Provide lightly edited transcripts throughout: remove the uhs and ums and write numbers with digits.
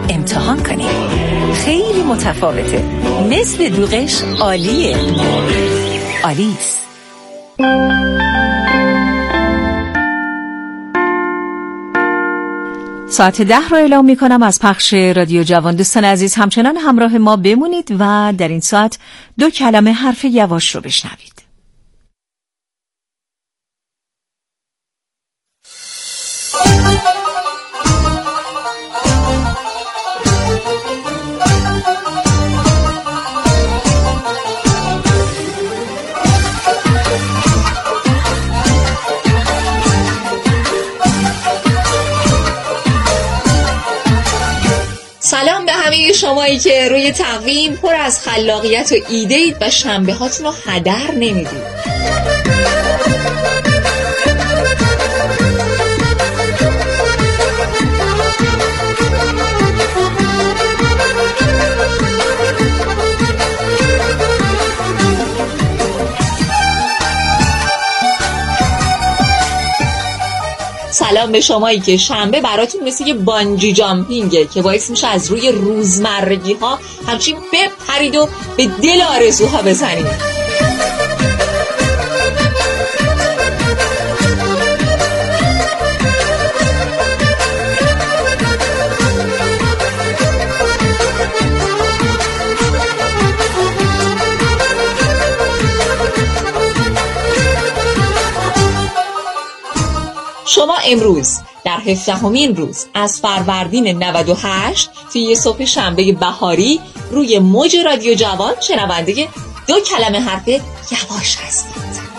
امتحان کنید. خیلی متفاوته. مثل دوغش عالیه. آلیس. ساعت 10 رو اعلام می کنم از پخش رادیو جوان. دوستان عزیز همچنان همراه ما بمونید و در این ساعت 2 کلمه حرف یواش رو بشنوید. سلام به همه شمایی که روی تقویم پر از خلاقیت و ایده اید و شنبه هاتون رو هدر نمیدید. سلام به شمایی که شنبه براتون مثل یه بانجی جامپینگه که باعث میشه از روی روزمرگی ها همچین بپرید و به دل آرزوها بزنید. شما امروز در 17مین روز از فروردین 98 توی یه صبح شنبه بهاری روی موج رادیو جوان شنونده 2 کلمه حرف یواش هستید.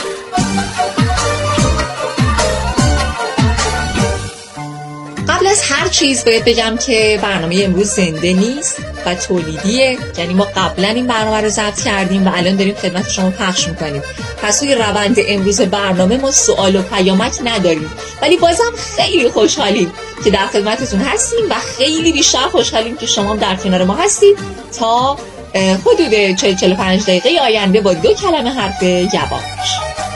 قبل از هر چیز باید بگم که برنامه امروز زنده نیست و تولیدیه، یعنی ما قبلا این برنامه رو ضبط کردیم و الان داریم خدمت شما پخش میکنیم. پس توی روند امروز برنامه ما سوال و پیامک نداریم، ولی بازم خیلی خوشحالیم که در خدمتتون هستیم و خیلی بیشتر خوشحالیم که شما در کنار ما هستید تا حدود 40-45 دقیقه آینده با 2 کلمه حرف یواش.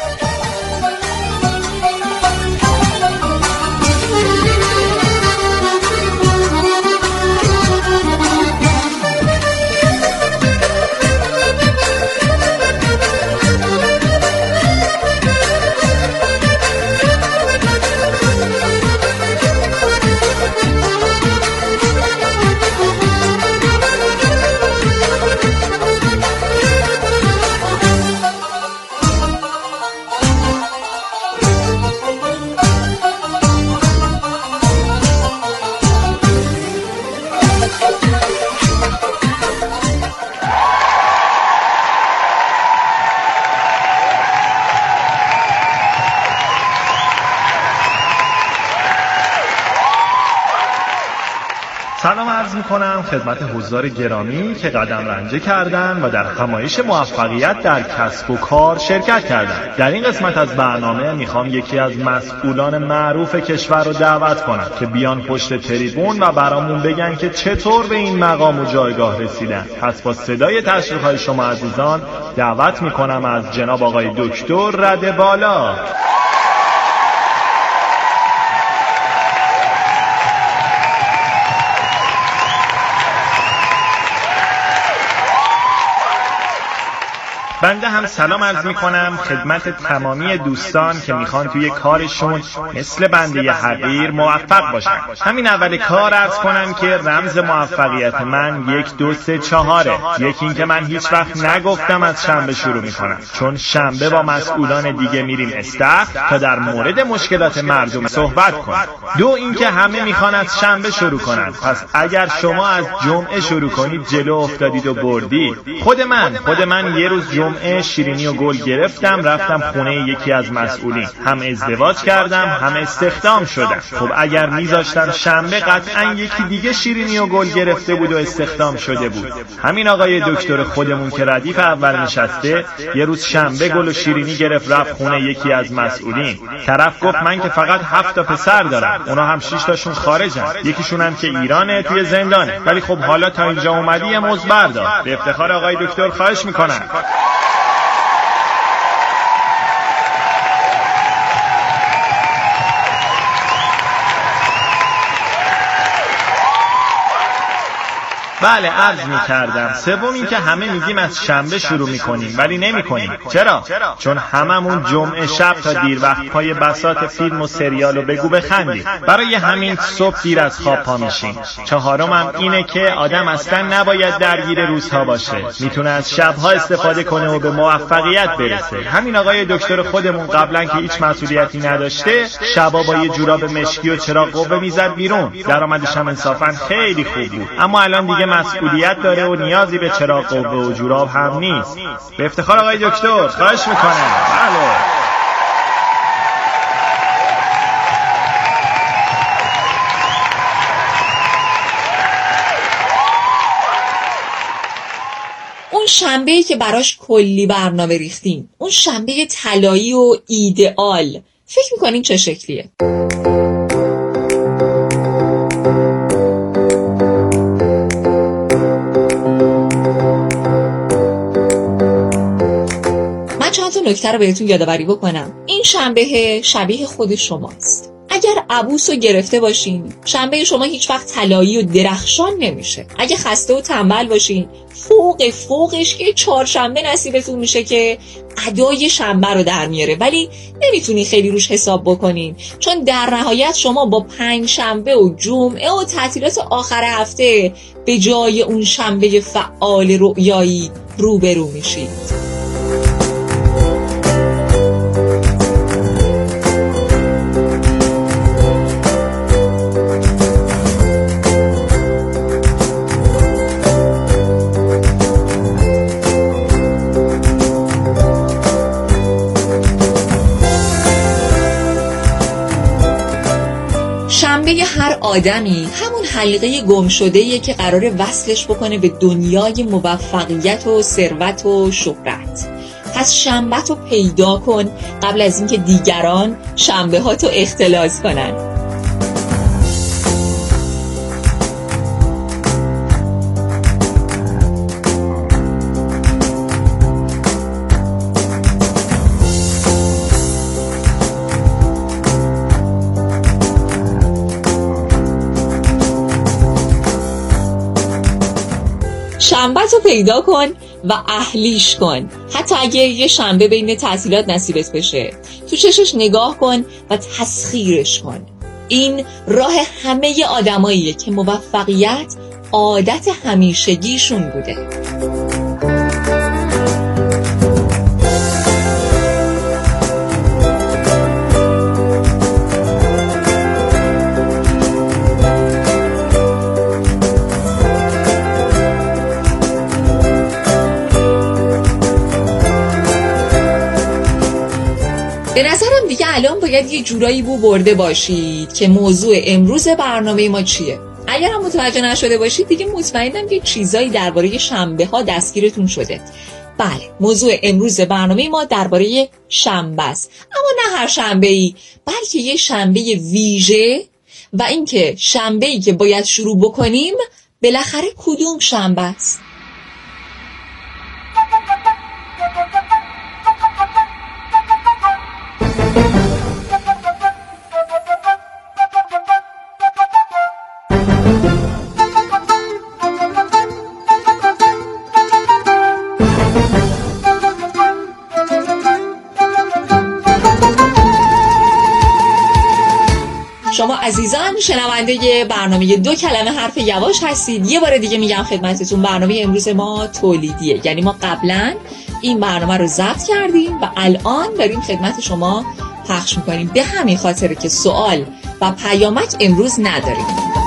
سلام عرض میکنم خدمت حضار گرامی که قدم رنجه کردن و در همایش موفقیت در کسب و کار شرکت کردن. در این قسمت از برنامه میخوام یکی از مسئولان معروف کشور رو دعوت کنم که بیان پشت تریبون و برامون بگن که چطور به این مقام و جایگاه رسیدن. پس با صدای تشویق‌های شما عزیزان دعوت میکنم از جناب آقای دکتر رده بالا. بنده هم سلام عرض می کنم خدمت تمامی دوستان که میخوان توی کارشون مثل بنده حقیر موفق باشن. همین اول کار عرض کنم که رمز موفقیت من 1 2 3 4. یکی این که من هیچ وقت نگفتم از شنبه شروع میکنم، چون شنبه با مسئولان دیگه میریم استخر تا در مورد مشکلات مردم صحبت کنیم. 2 این که همه میخوان از شنبه شروع کنن، پس اگر شما از جمعه شروع کنید جلو افتادید و بردید. خود من یه روز جمعه شیرینی و گل گرفتم، رفتم خونه یکی از مسئولین، هم ازدواج کردم هم استخدام شدم. خب اگر میذاشتم شنبه قطعا یکی دیگه شیرینی و گل گرفته بود و استخدام شده بود. همین آقای دکتر خودمون که ردیف اول نشسته یه روز شنبه گل و شیرینی گرفت رفت خونه یکی از مسئولین. طرف گفت من که فقط 7 تا پسر دارم، اونا هم 6 تاشون خارجن، یکیشون هم که ایرانه توی زندانه، ولی خب حالا تا اینجا اومدی یه موز بردار. به افتخار آقای دکتر خواهش میکنم. بله عرض می‌کردم. سوم این که همه میگیم از شنبه شروع می‌کنیم ولی نمی‌کنیم. چرا؟ چون هممون جمعه شب تا دیر وقت پای بساط فیلم و سریال و بگو بخندیم. برای همین صبح دیر از خواب پا میشیم. چهارم هم اینه که آدم اصلا نباید درگیر روزها باشه. میتونه از شب‌ها استفاده کنه و به موفقیت برسه. همین آقای دکتر خودمون قبلا که هیچ مسئولیتی نداشته، شبا با یه جوراب مشکی و چراغ قوه میزد بیرون. درآمدش هم انصافا خیلی خوب بود. اما الان دیگه مسئولیت داره و نیازی به چراغ قوه و جوراب هم نیست. به افتخار آقای دکتر خواهش میکنم. بله. اون شنبه‌ای که براش کلی برنامه ریختیم، اون شنبه طلایی و ایدئال، فکر میکنین چه شکلیه؟ من چند تا نکته رو بهتون یادآوری بکنم. این شنبه شبیه خود شماست. اگر عبوس رو گرفته باشین، شنبه شما هیچ وقت طلایی و درخشان نمیشه. اگه خسته و تنبل باشین، فوقش که چهارشنبه نصیبتون میشه که ادای شنبه رو در میاره، ولی نمیتونی خیلی روش حساب بکنین، چون در نهایت شما با پنجشنبه و جمعه و تعطیلات آخر هفته به جای اون شنبه فعال رؤیایی روبرو میشید. شنبه هر آدمی همون حلقه گم شده‌ایه که قراره وصلش بکنه به دنیای موفقیت و ثروت و شهرت. پس شنبه‌تو پیدا کن قبل از اینکه دیگران شنبه‌هاتو اختلاس کنن. شنبه‌تو پیدا کن و اهلیش کن. حتی اگه یه شنبه بین تعطیلات نصیبت بشه، تو چشش نگاه کن و تسخیرش کن. این راه همه آدماییه که موفقیت عادت همیشگیشون بوده. به نظرم دیگه الان باید یه جورایی بو برده باشید که موضوع امروز برنامه ما چیه. اگر هم متوجه نشده باشید دیگه مطمئنم که چیزایی درباره شنبه ها دستگیرتون شده. بله، موضوع امروز برنامه ما درباره شنبه است، اما نه هر شنبه‌ای، بلکه یه شنبه ویژه و اینکه شنبه‌ای که باید شروع بکنیم بالاخره کدوم شنبه است. شما عزیزان شنونده برنامه 2 کلمه حرف یواش هستید. یه بار دیگه میگم خدمتتون برنامه امروز ما تولیدیه، یعنی ما قبلا این برنامه رو ضبط کردیم و الان داریم خدمت شما پخش میکنیم. به همین خاطره که سوال و پیامک امروز نداریم.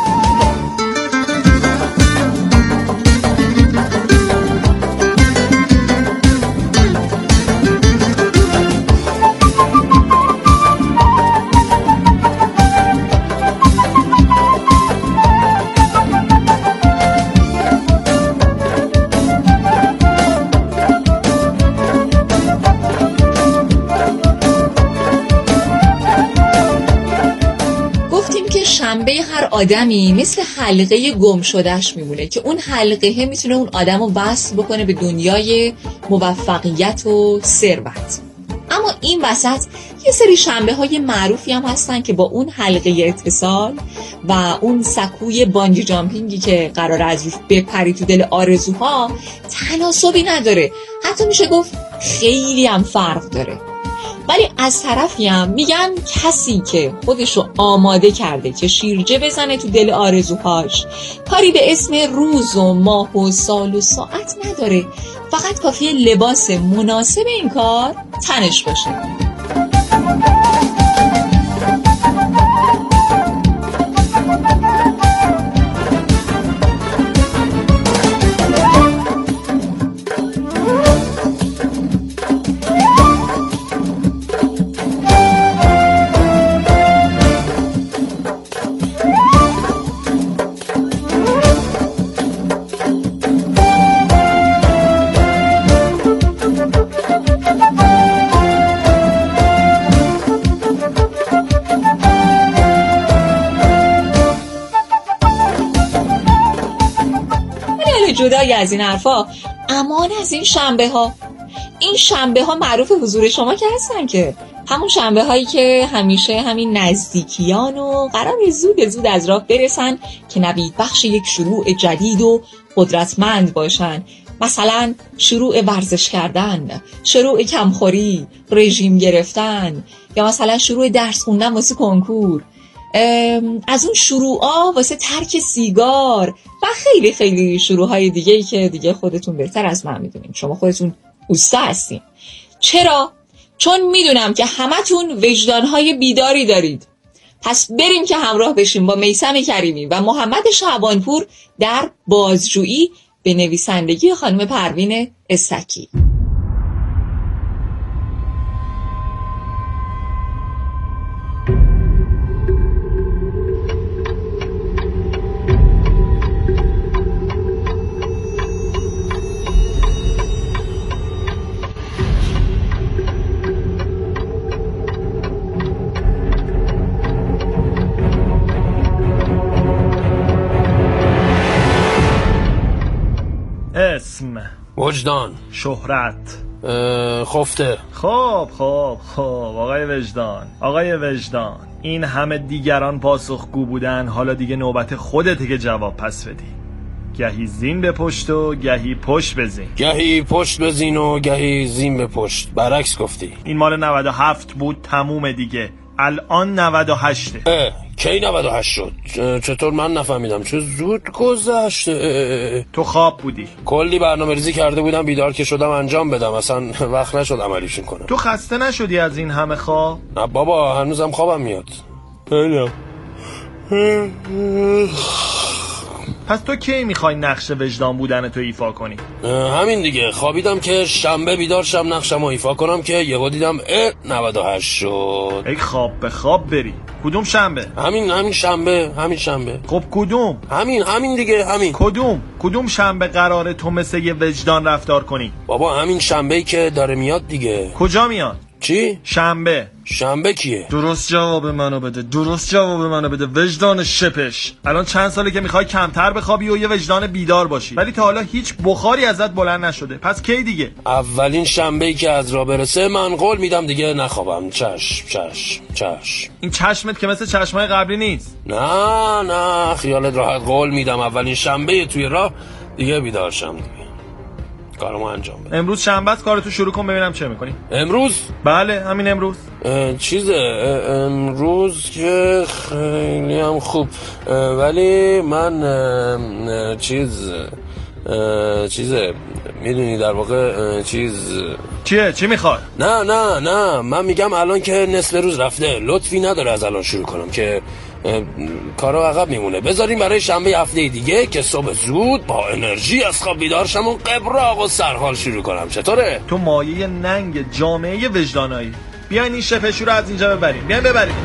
شنبه هر آدمی مثل حلقه گم شدهش میمونه که اون حلقه میتونه اون آدم رو وصل بکنه به دنیای موفقیت و ثروت. اما این وسط یه سری شنبه های معروفی هم هستن که با اون حلقه اتصال و اون سکوی بانجی جامپینگی که قراره از روش بپری تو دل آرزوها تناسبی نداره، حتی میشه گفت خیلی هم فرق داره. ولی از طرفی هم میگن کسی که خودشو آماده کرده که شیرجه بزنه تو دل آرزوهاش کاری به اسم روز و ماه و سال و ساعت نداره، فقط کافیه لباس مناسب این کار تنش باشه. جدای از این حرفا، امان از این شنبه ها. این شنبه ها معروف حضور شما که هستن، که همون شنبه هایی که همیشه همین نزدیکیان و قرار زود از راه برسن که نوید بخش یک شروع جدید و قدرتمند باشن. مثلا شروع ورزش کردن، شروع کمخوری، رژیم گرفتن، یا مثلا شروع درس خوندن واسه کنکور، از اون شروعا واسه ترک سیگار و خیلی خیلی شروعهای دیگه‌ای که دیگه خودتون بهتر از من میدونین، شما خودتون اوستا هستین. چرا؟ چون میدونم که همتون وجدانهای بیداری دارید. پس بریم که همراه بشیم با میثم کریمی و محمد شعبانپور در بازجویی به نویسندگی خانم پروین استکی. اسم، وجدان، شهرت، خفته. خب آقای وجدان، این همه دیگران پاسخگو بودن، حالا دیگه نوبت خودته که جواب پس بدی. گهی زین به پشت و گهی پشت بزین. گهی پشت بزین و گهی زین به پشت، برعکس گفتی. این مال 97 بود، تموم دیگه. الان 98. کی 98 شد؟ چطور من نفهمیدم؟ چه زود گذشت. تو خواب بودی. کلی برنامه ریزی کرده بودم، بیدار که شدم انجام بدم، اصلا وقت نشد عملیشون کنم. تو خسته نشدی از این همه خواب؟ نه بابا، هنوزم خوابم میاد. پس تو کی میخوای نقش وجدان بودن تو ایفا کنی؟ همین دیگه، خوابیدم که شنبه بیدار شم نقشم رو ایفا کنم، که یهو دیدم 98 شد. ای خواب به خواب بری. کدوم شنبه؟ همین شنبه. خب کدوم؟ همین دیگه، همین. کدوم شنبه قراره تو مثل یه وجدان رفتار کنی؟ بابا همین شنبه‌ای که داره میاد دیگه. کجا میاد؟ چی؟ شنبه کیه؟ درست جواب منو بده وجدان شپش. الان چند ساله که میخوای کمتر بخوابی و یه وجدان بیدار باشی، ولی تا حالا هیچ بخاری ازت بلند نشده. پس کی دیگه؟ اولین شنبه‌ای که از راه برسه من قول میدم دیگه نخوابم. چشم. این چشمت که مثل چشمای قبلی نیست. نه خیالت راحت، قول میدم اولین شنبه توی راه دیگه بیدار شم دیگه. کارمو انجام بده. امروز شنبه است، کارتو شروع کن ببینم چه میکنی. امروز؟ بله همین امروز. امروز که خیلی هم خوب، ولی من چیزه میدونی، در واقع چی میخواد؟ نه من میگم الان که نصف روز رفته، لطفی نداره از الان شروع کنم که کارا عقب میمونه. بذاریم برای شنبه هفته دیگه که صبح زود با انرژی از خواب بیدار شم و قبراق و سرحال شروع کنم. چطوره؟ تو مایه ننگ جامعه وجدانایی. بیاین این شپشو رو از اینجا ببریم. بیاین ببریمش.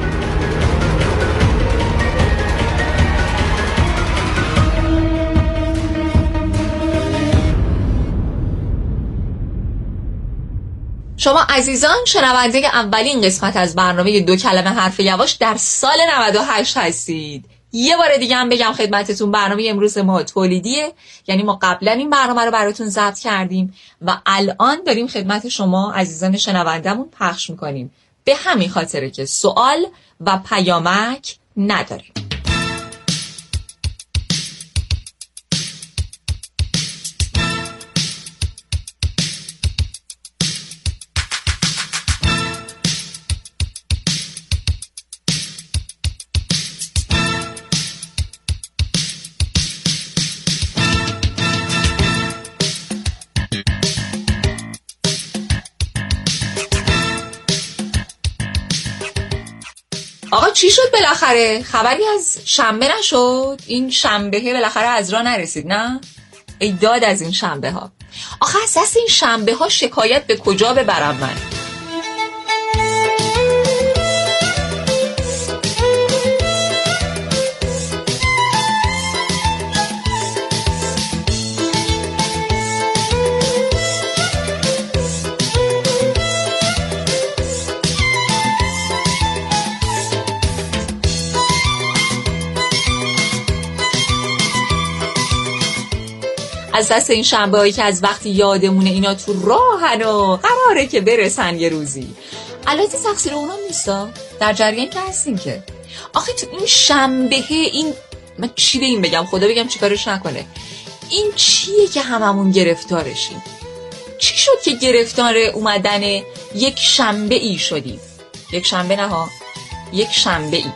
شما عزیزان شنونده اولین قسمت از برنامه 2 کلمه حرف یواش در سال 98 هستید. یه بار دیگه هم بگم خدمتتون برنامه امروز ما تولیدیه، یعنی ما قبلا این برنامه رو براتون ضبط کردیم و الان داریم خدمت شما عزیزان شنوندمون پخش میکنیم، به همین خاطره که سوال و پیامک نداریم. آقا چی شد بالاخره؟ خبری از شنبه نشد؟ این شنبه بالاخره از راه نرسید نه؟ ای داد از این شنبه ها. آخه از دست این شنبه ها شکایت به کجا ببرم من؟ از دست این شنبه هایی که از وقتی یادمونه اینا تو راهن و قراره که برسن یه روزی. البته تقصیر اونا نیستا، در جریان که هستیم که. آخه تو این شنبه این من چی به این بگم، خدا بگم چیکارش نکنه. این چیه که هممون گرفتارشیم؟ چی شد که گرفتار اومدن یک شنبه ای شدیم؟ یک شنبه نه ها، یک شنبه ای.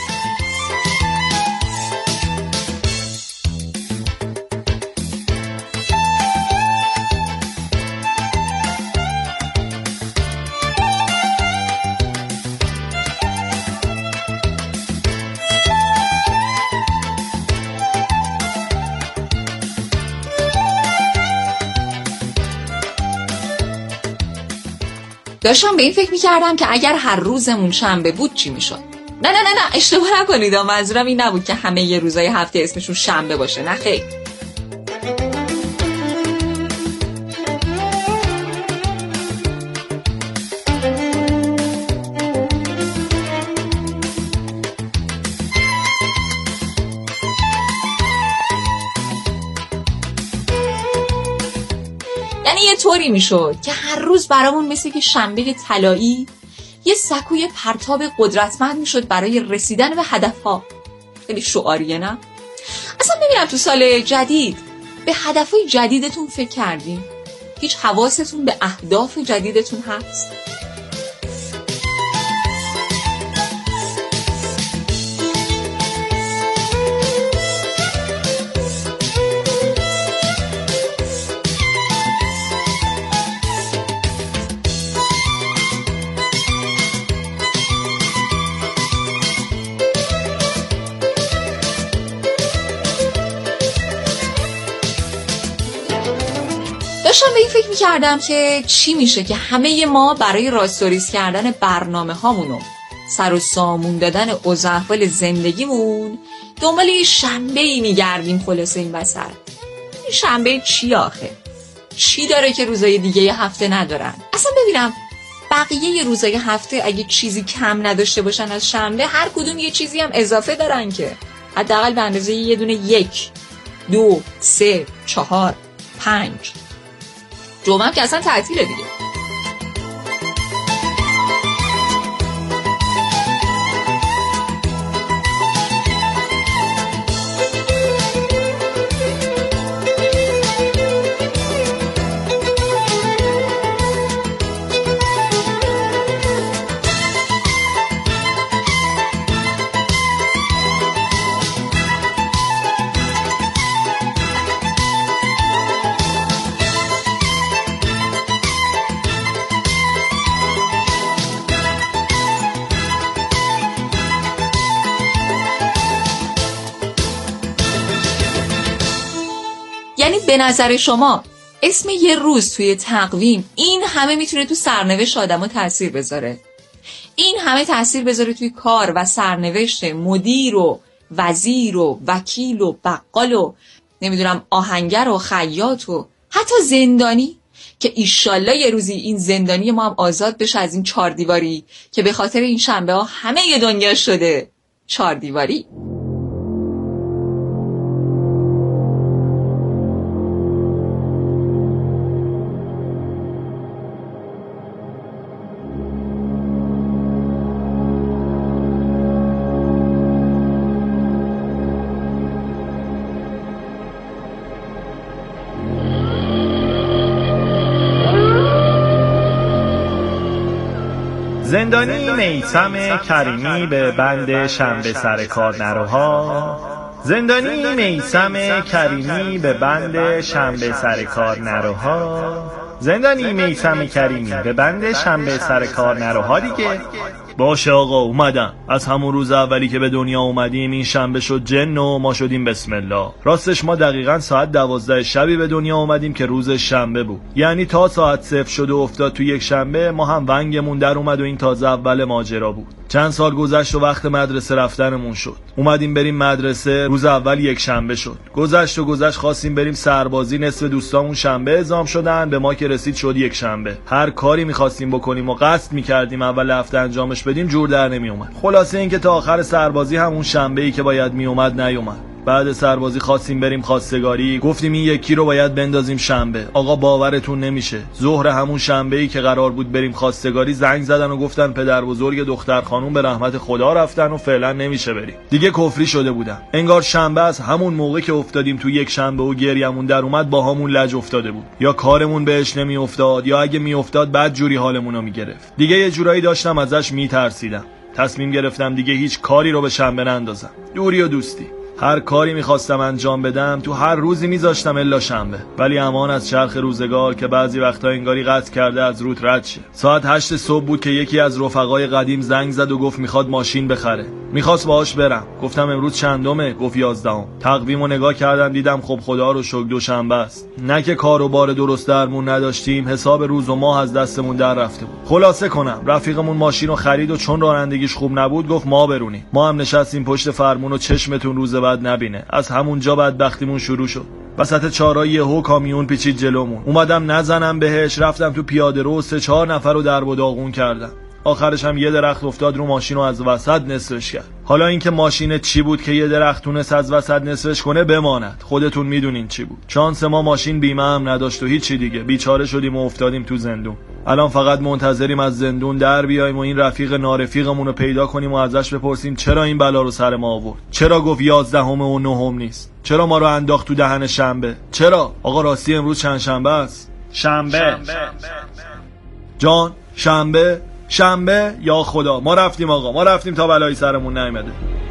داشتم به این فکر می‌کردم که اگر هر روزمون شنبه بود چی میشد. نه اشتباه نکنید، منظورم این نبود که همه یه روزای هفته اسمشون شنبه باشه، نه خیر. یعنی یه طوری میشد که هر روز برامون مثل که شنبه طلایی یه سکوی پرتاب قدرتمند میشد برای رسیدن به هدفها. خیلی شعاریه نه؟ اصلا ببینم تو سال جدید به هدفهای جدیدتون فکر کردین؟ هیچ حواستون به اهداف جدیدتون هست؟ داشتم به این فکر می‌کردم که چی میشه که همه ما برای راستوریز کردن برنامه هامونو سر و سامون دادن اوضاع احوال زندگیمون دنبال یه شنبه‌ای می‌گردیم. خلاصه این وسط این شنبه چی آخه؟ چی داره که روزای دیگه ی هفته ندارن؟ اصلا ببینم بقیه روزای هفته اگه چیزی کم نداشته باشن از شنبه، هر کدوم یه چیزی هم اضافه دارن که حداقل به اندازه یه دونه 1 2 3 4 5. جمعه که اصلا تعطیله دیگه. یعنی به نظر شما اسم یه روز توی تقویم این همه میتونه تو سرنوشت آدمو تأثیر بذاره؟ این همه تأثیر بذاره توی کار و سرنوشت مدیر و وزیر و وکیل و بقال و نمیدونم آهنگر و خیاط و حتی زندانی، که ایشالله یه روزی این زندانی ما هم آزاد بشه از این 4 دیواری که به خاطر این شنبه ها همه ی دنیا شده 4 دیواری. زندانی میثم کریمی به بند شنبه سر کار نروها. زندانی میثم کریمی به بند شنبه سر کار نروها. زندانی میثم کریمی به بند شنبه سر کار نروها دیگه. باشه آقا اومدم. از همون روز اولی که به دنیا اومدیم این شنبه شد جن و ما شدیم بسم الله. راستش ما دقیقاً ساعت 12 شبی به دنیا اومدیم که روز شنبه بود. یعنی تا ساعت 0 شد و افتاد تو یک شنبه ما هم ونگمون در اومد و این تازه اول ماجرا بود. چند سال گذشت و وقت مدرسه رفتنمون شد. اومدیم بریم مدرسه، روز اول یک شنبه شد. گذشت خواستیم بریم سربازی، نصف دوستامون شنبه اعزام شدن، به ما که رسید شد یک شنبه. هر کاری می‌خواستیم بکنیم و قصد می‌کردیم اول هفته انجامش بدیم جور در نمیومد. خلاصه اینکه تا آخر سربازی همون شنبه‌ای که باید میومد نیومد. بعد سربازی خواستیم بریم خواستگاری، گفتیم این یکی رو باید بندازیم شنبه. آقا باورتون نمیشه، ظهر همون شنبه‌ای که قرار بود بریم خواستگاری زنگ زدن و گفتن پدر بزرگ دختر خانوم به رحمت خدا رفتن و فعلا نمیشه بریم. دیگه کفری شده بودم. انگار شنبه از همون موقع که افتادیم تو یک شنبه و گریمون در اومد با همون لج افتاده بود. یا کارمون بهش نمیافتاد یا اگه میافتاد بعد جوری حالمون رو میگرفت. دیگه یه جورایی داشتم ازش میترسیدم. تصمیم گرفتم دیگه هیچ کاری رو به شنبه نندازم. دوری و دوستی. هر کاری میخواستم انجام بدم تو هر روزی میذاشتم الا شنبه. ولی امان از چرخ روزگار که بعضی وقتا انگاری قطع کرده از روت رد شه. ساعت 8 صبح بود که یکی از رفقای قدیم زنگ زد و گفت میخواد ماشین بخره. میخواست باهاش برم. گفتم امروز چندمه؟ گفت 11ام. تقویمو نگاه کردم دیدم خب خدا رو شکر دوشنبه است. نه که کار و بار درست درمون نداشتیم، حساب روز و ماه از دستمون در رفته بود. خلاصه کنم رفیقمون ماشین رو خرید و چون رانندگیش خوب نبود گفت ما برونیم. ما هم نشستیم پشت فرمون و چشمتون روز بعد نبینه. از همونجا بدبختیمون شروع شد. وسط چهارراه یهو کامیون پیچید جلومون. اومدم نزنم بهش، رفتم تو پیاده رو 3-4 نفر رو درب و داغون کردم. آخرش هم یه درخت افتاد رو ماشین رو از وسط نصفش کرد. حالا اینکه ماشین چی بود که یه درخت تونست از وسط نصفش کنه بماند، خودتون میدونین چی بود. شانس ما ماشین بیمه هم نداشت و هیچی دیگه. بیچاره شدیم و افتادیم تو زندون. الان فقط منتظریم از زندون در بیایم و این رفیق نارفیقمون رو پیدا کنیم و ازش بپرسیم چرا این بلا رو سر ما آورد. چرا گفت 11ام و 9ام نیست؟ چرا ما رو انداخت تو دهن شنبه؟ چرا؟ آقا راستی امروز چند شنبه است؟ شنبه. جان شنبه یا خدا. ما رفتیم آقا، ما رفتیم تا بلایی سرمون نیامده.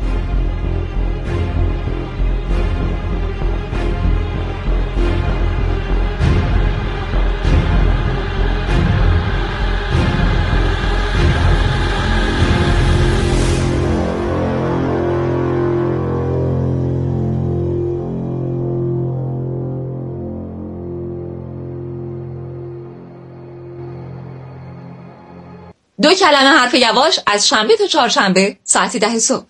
دو کلمه حرف یواش از شنبه تا چهارشنبه ساعت 10 صبح.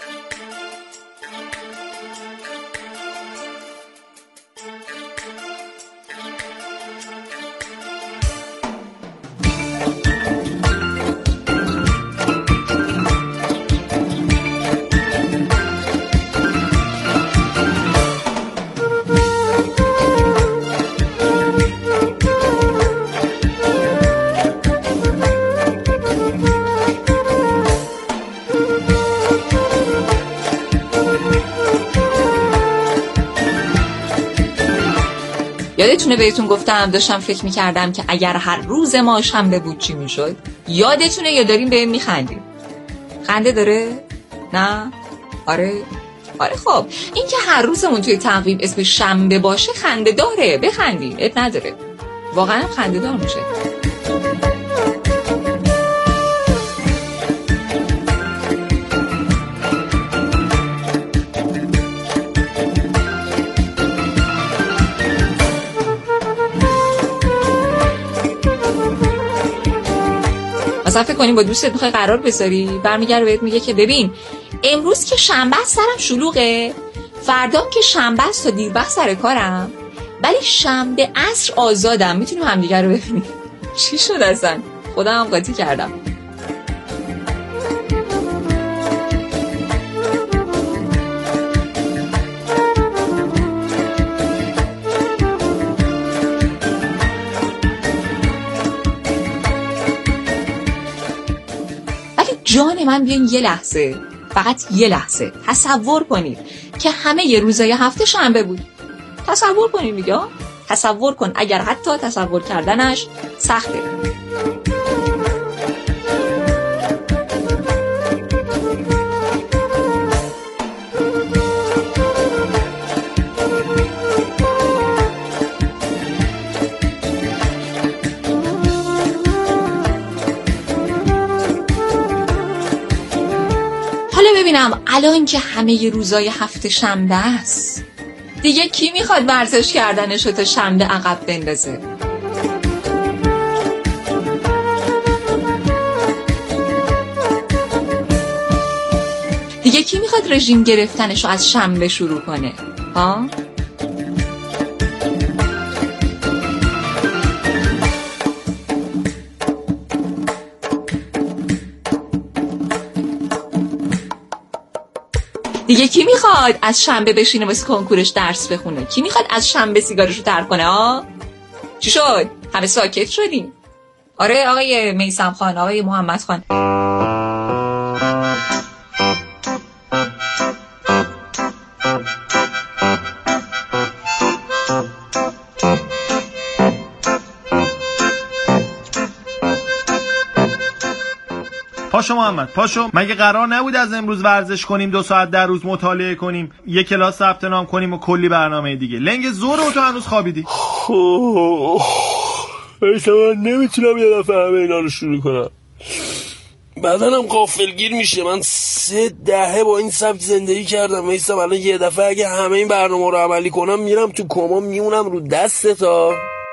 یادتونه بهتون گفتم داشتم فکر میکردم که اگر هر روز ما شنبه بود چی میشد؟ یادتونه یا داریم بهم میخندیم؟ خنده داره؟ نه؟ آره خب این که هر روزمون توی تقویم اسم شنبه باشه خنده داره، بخندیم، ات نداره، واقعا خنده دار میشه. مثلا فکر کنیم با دوستت میخوای قرار بذاری، برمیگره بهت میگه که ببین امروز که شنبه است سرم شلوغه، فردام که شنبه است تا دیر وقت سر کارم، ولی شنبه عصر آزادم، میتونیم همدیگه رو ببینیم. چی شد اصلا؟ خودم هم قاطی کردم. جان من بیاین یه لحظه، فقط یه لحظه تصور کنید که همه ی روزای هفته شنبه بود. تصور کنید دیگه، تصور کن اگر حتی تصور کردنش سخته. الان که همه روزای هفته شنبه است، دیگه کی میخواد ورزش کردنشو تا شنبه عقب بندازه؟ دیگه کی میخواد رژیم گرفتنشو از شنبه شروع کنه؟ ها؟ دیگه کی میخواد از شنبه بشینه واسه کنکورش درس بخونه؟ کی میخواد از شنبه سیگارشو ترک کنه؟ ها؟ چی شد؟ همه ساکت شدیم. آره آقای میثم خان، آقای محمد خان. پاشو محمد، پاشو. مگه قرار نبود از امروز ورزش کنیم، 2 ساعت در روز مطالعه کنیم، 1 کلاس ثبت نام کنیم و کلی برنامه دیگه؟ لنگ زور و تو هنوز خوابیدی؟ من نمیتونم یه دفعه همه اینا رو شروع کنم. بدنم غافلگیر میشه. من 3 دهه با این سبک زندگی کردم میستم. الان یه دفعه اگه همه این برنامه رو عملی کنم میرم تو کما، میمونم رو دستتا.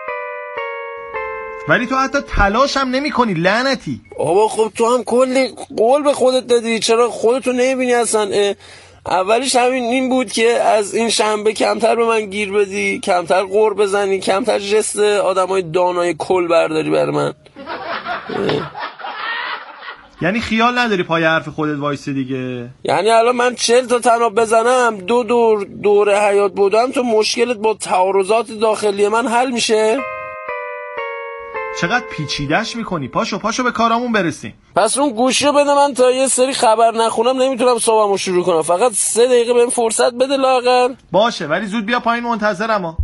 ولی تو حتی تلاش هم نمی کنی، لعنتی. آبا خب تو هم کلی قول به خودت دادی، چرا خودتو نمیبینی اصلا؟ اولیش همین این بود که از این شنبه کمتر به من گیر بدی، کمتر قور بزنی، کمتر جست آدمای دانای کل برداری بر من. یعنی خیال نداری پای حرف خودت وایسه دیگه؟ یعنی الان من 40 تا تناب بزنم، 2 دور حیات بودم، تو مشکلت با تعارضات داخلی من حل میشه؟ چقدر پیچیدش میکنی. پاشو به کارامون برسیم. پس اون گوشی رو بده من تا یه سری خبر نخونم نمیتونم صبحمو شروع کنم. فقط 3 دقیقه بهم فرصت بده لااقل. باشه ولی زود بیا پایین، منتظرم.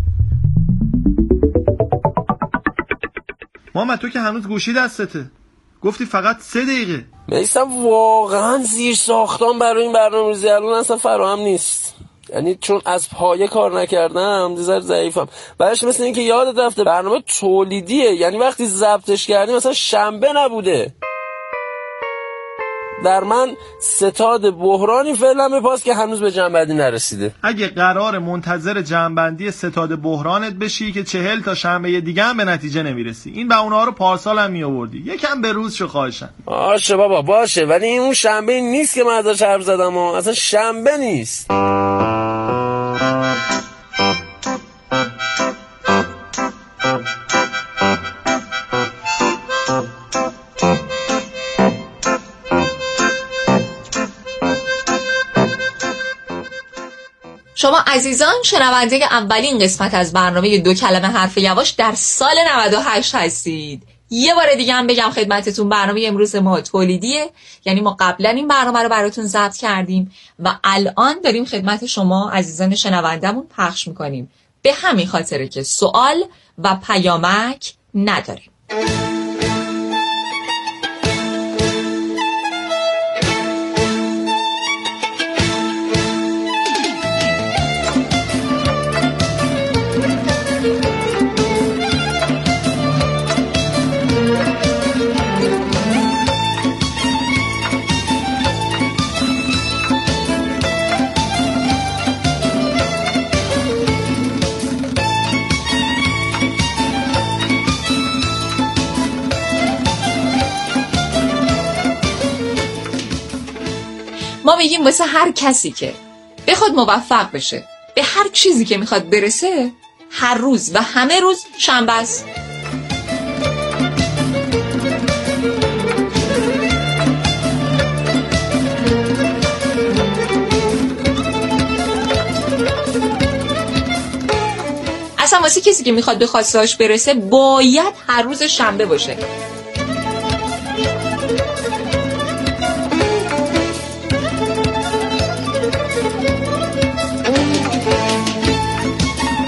محمد تو که هنوز گوشی دستته، گفتی فقط 3 دقیقه. میستم واقعا زیر ساختان برای این برنامه‌ریزی الان اصلا فراهم نیست. یعنی چون از پایه کار نکردم دیگه ضعیفم. بعدش مثل این که یادت رفته برنامه تولیدیه، یعنی وقتی ضبطش کردیم مثلا شنبه نبوده. در من ستاد بحرانی فعلا بپاس که هنوز به جنبندی نرسیده. اگه قرار منتظر جنبندی ستاد بحرانت بشی که 40 تا شنبه دیگه هم به نتیجه نمیرسی، این بهونه رو پارسال هم میآوردی. یکم به روز شو خواهشن. باشه بابا باشه، ولی این اون شنبه نیست که من ازش حرف زدم. اصلا شنبه نیست. شما عزیزان شنونده اولین قسمت از برنامه 2 کلمه حرف یواش در سال 98 هستید. یه بار دیگه هم بگم خدمتتون برنامه امروز ما تولیدیه، یعنی ما قبلا این برنامه رو براتون ضبط کردیم و الان داریم خدمت شما عزیزان شنوندمون پخش میکنیم، به همین خاطره که سوال و پیامک نداریم. ما میگیم واسه هر کسی که بخواد موفق بشه به هر چیزی که میخواد برسه، هر روز و همه روز شنبه است. اصلا واسه کسی که میخواد به خواسته‌هاش برسه باید هر روز شنبه باشه.